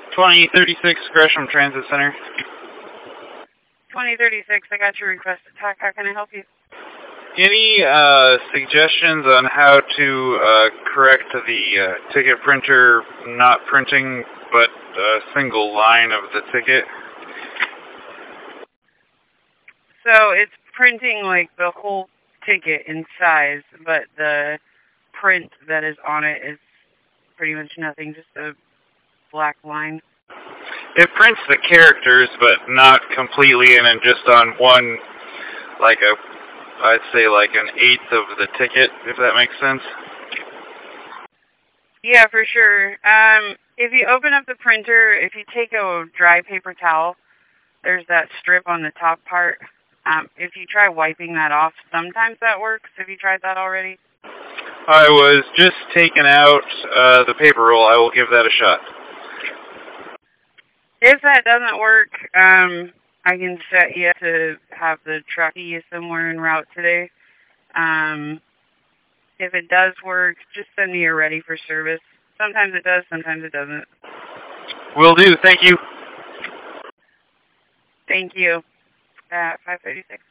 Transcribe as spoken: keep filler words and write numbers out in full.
twenty thirty-six Gresham Transit Center. twenty thirty-six, I got your request to talk. How can I help you? Any uh, suggestions on how to uh, correct the uh, ticket printer not printing but a single line of the ticket? So it's printing like the whole ticket in size, but the print that is on it is pretty much nothing, just a black line. It prints the characters, but not completely in and just on one, like a, I'd say like an eighth of the ticket, if that makes sense. Yeah, for sure. Um, if you open up the printer, if you take a dry paper towel, there's that strip on the top part. Um, if you try wiping that off, sometimes that works. Have you tried that already? I was just taking out uh, the paper roll. I will give that a shot. If that doesn't work, um, I can set you to have the truck see you somewhere en route today. Um, if it does work, just send me a ready for service. Sometimes it does, sometimes it doesn't. Will do. Thank you. Thank you. At five thirty-six.